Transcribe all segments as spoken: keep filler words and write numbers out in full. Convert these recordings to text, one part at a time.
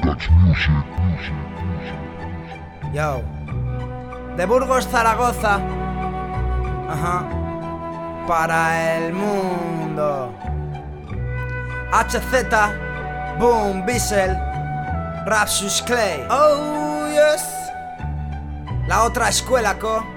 Yo, de Burgos, Zaragoza, ajá, para el mundo. H Z, Boom, Bissell, Rapsus Clay. Oh yes. La otra escuela, co.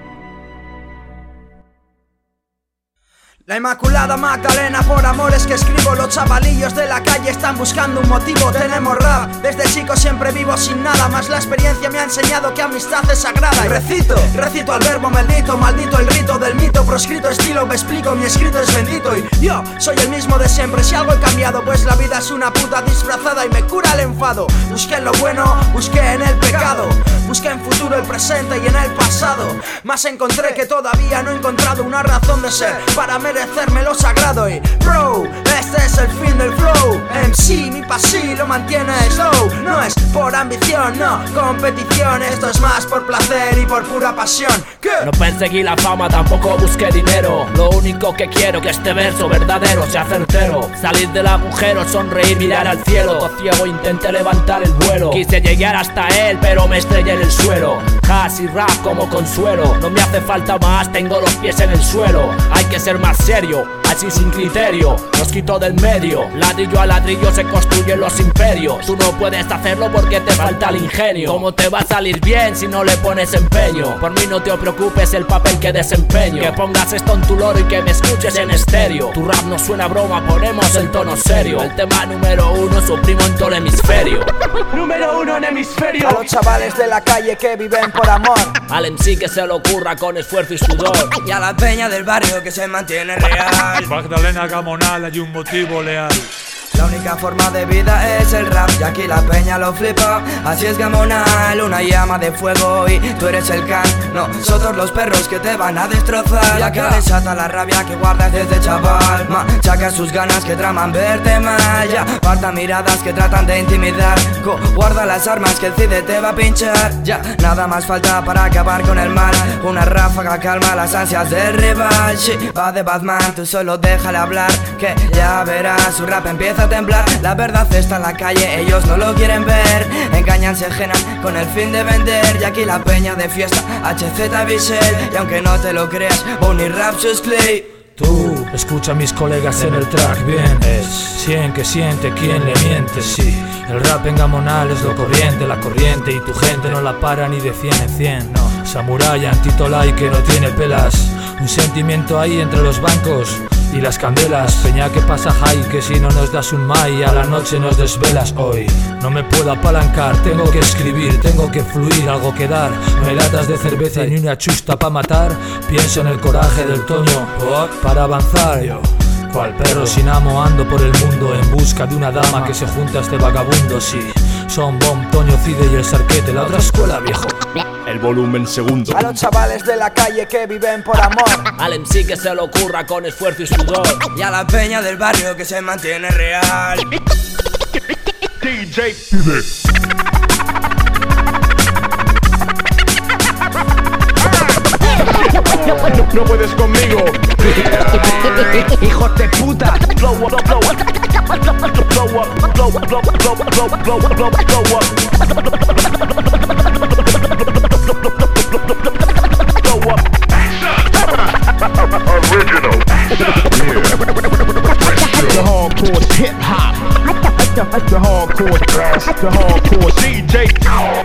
La Inmaculada Magdalena, por amores que escribo. Los chavalillos de la calle están buscando un motivo. Tenemos rap, desde chico siempre vivo sin nada. Más la experiencia me ha enseñado que amistad es sagrada. Y recito, recito al verbo maldito. Maldito el rito del mito, proscrito estilo. Me explico, mi escrito es bendito. Y yo soy el mismo de siempre, si algo he cambiado, pues la vida es una puta disfrazada y me cura el enfado. Busqué en lo bueno, busqué en el pecado. Busqué en futuro, el presente y en el pasado. Más encontré que todavía no he encontrado una razón de ser para merecerme lo sagrado. Y bro, este es el fin del flow. M C, mi pasí lo mantiene slow. No es por ambición, no competición. Esto es más por placer y por pura pasión. ¿Qué? No perseguí la fama, tampoco busqué dinero. Lo único que quiero que este verso verdadero sea certero. Salir del agujero, sonreír, mirar al cielo. Todo ciego intenté levantar el vuelo. Quise llegar hasta él, pero me estrellé en el suelo. Casi rap como consuelo. No me hace falta más, tengo los pies en el suelo. Hay que ser más serio, así sin criterio. Los quito del medio, ladrillo a ladrillo se construyen los imperios. Tú no puedes hacerlo porque te falta el ingenio. ¿Cómo te va a salir bien si no le pones empeño? Por mí no te preocupes el papel que desempeño. Que pongas esto en tu loro y que me escuches en estéreo. Tu rap no suena a broma, ponemos el tono serio. El tema número uno, su primo en todo el hemisferio. Número uno en hemisferio. A los chavales de la calle que viven por amor. Al M C que se lo ocurra con esfuerzo y sudor. Y a la peña del barrio que se mantiene real. Magdalena Gamonal, hay un motivo leal. La única forma de vida es el rap y aquí la peña lo flipa. Así es Gamonal, una llama de fuego y tú eres el can. Nosotros los perros que te van a destrozar. Ya que desata la rabia que guardas desde chaval. Machaca sus ganas que traman verte mal. Ya aparta miradas que tratan de intimidar. Co guarda las armas que el cide te va a pinchar. Ya nada más falta para acabar con el mal. Una ráfaga calma las ansias del rival. Sí, va de Batman, tú solo déjale hablar. Que ya verás, su rap empieza a temblar. La verdad está en la calle, ellos no lo quieren ver. Engañan, se ajenan con el fin de vender. Y aquí la peña de fiesta, H Z Bissell. Y aunque no te lo creas, Bonnie Rapsus Clay. Tú, escucha a mis colegas en el track, bien. Es cien que siente, quien le miente, sí. El rap en Gamonal es lo corriente, la corriente. Y tu gente no la para ni de cien en cien, no. Samurai, antitolai que no tiene pelas. Un sentimiento ahí entre los bancos y las candelas. Peña que pasa high, que si no nos das un mai a la noche nos desvelas. Hoy no me puedo apalancar, tengo que escribir, tengo que fluir, algo que dar. No hay latas de cerveza ni una chusta pa' matar. Pienso en el coraje del Toño para avanzar yo. Cual perro sin amo ando por el mundo en busca de una dama que se junta a este vagabundo. Sí, son Bom, Toño, Cide y el Sarquete, la otra escuela, viejo. El volumen segundo. A los chavales de la calle que viven por amor. Al M C que se lo ocurra con esfuerzo y sudor. Y a la peña del barrio que se mantiene real. D J Cide. No, no puedes conmigo. Hijos de puta. Blow up, blow up, blow up, blow up, blow up, blow up, blow up, blow up, blow up, blow up, blow up. Original. The hardcore hip hop. The hardcore, the hardcore D J.